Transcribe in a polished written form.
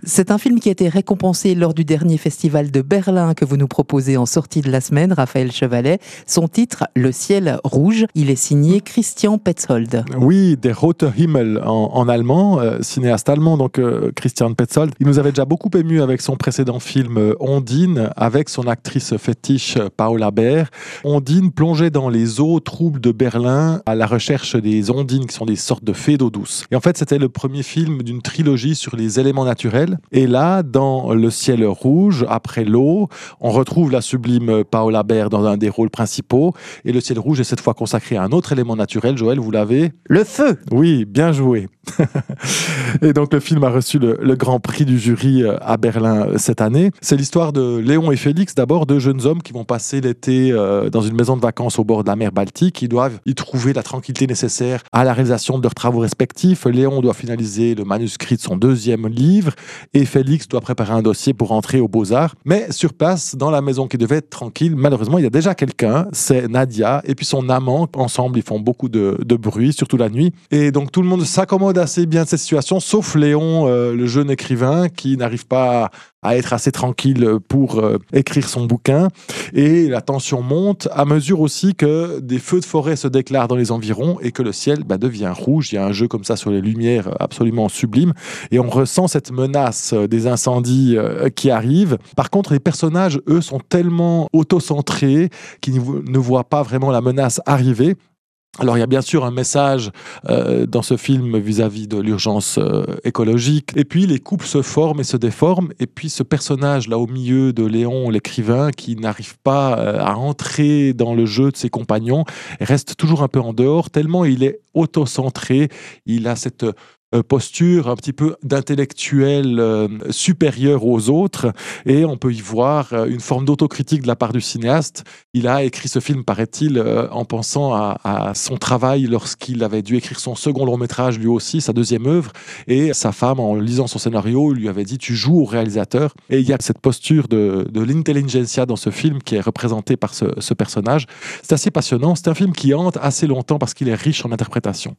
C'est un film qui a été récompensé lors du dernier festival de Berlin que vous nous proposez en sortie de la semaine, Raphaël Chevalet. Son titre, Le ciel rouge, il est signé Christian Petzold. Oui, Der Rote Himmel en allemand, cinéaste allemand, donc Christian Petzold. Il nous avait déjà beaucoup ému avec son précédent film Ondine, avec son actrice fétiche Paola Bär. Ondine plongeait dans les eaux troubles de Berlin à la recherche des ondines, qui sont des sortes de fées d'eau douce. Et en fait, c'était le premier film d'une trilogie sur les éléments naturels. Et là, dans Le ciel rouge, après l'eau, on retrouve la sublime Paola Bär dans un des rôles principaux. Et Le ciel rouge est cette fois consacré à un autre élément naturel. Joël, vous l'avez ? Le feu. Oui, bien joué. Et donc le film a reçu le grand prix du jury à Berlin cette année. C'est l'histoire de Léon et Félix, d'abord deux jeunes hommes qui vont passer l'été dans une maison de vacances au bord de la mer Baltique. Ils doivent y trouver la tranquillité nécessaire à la réalisation de leurs travaux respectifs. Léon doit finaliser le manuscrit de son deuxième livre et Félix doit préparer un dossier pour entrer aux Beaux-Arts. Mais sur place, dans la maison qui devait être tranquille, malheureusement, il y a déjà quelqu'un, c'est Nadia et puis son amant. Ensemble, ils font beaucoup de bruit, surtout la nuit. Et donc tout le monde s'accommode assez bien de cette situation, sauf Léon, le jeune écrivain, qui n'arrive pas à être assez tranquille pour écrire son bouquin. Et la tension monte à mesure aussi que des feux de forêt se déclarent dans les environs et que le ciel devient rouge. Il y a un jeu comme ça sur les lumières absolument sublime. Et on ressent cette menace des incendies qui arrivent. Par contre, les personnages, eux, sont tellement autocentrés qu'ils ne voient pas vraiment la menace arriver. Alors, il y a bien sûr un message dans ce film vis-à-vis de l'urgence écologique. Et puis, les couples se forment et se déforment. Et puis, ce personnage là au milieu de Léon, l'écrivain, qui n'arrive pas à entrer dans le jeu de ses compagnons, reste toujours un peu en dehors, tellement il est autocentré. Il a cette posture un petit peu d'intellectuel supérieur aux autres, et on peut y voir une forme d'autocritique de la part du cinéaste. Il a écrit ce film, paraît-il, en pensant à son travail lorsqu'il avait dû écrire son second long-métrage, lui aussi, sa deuxième œuvre, et sa femme, en lisant son scénario, lui avait dit « tu joues au réalisateur ». Et il y a cette posture de l'intelligentsia dans ce film qui est représentée par ce personnage. C'est assez passionnant, c'est un film qui hante assez longtemps parce qu'il est riche en interprétation.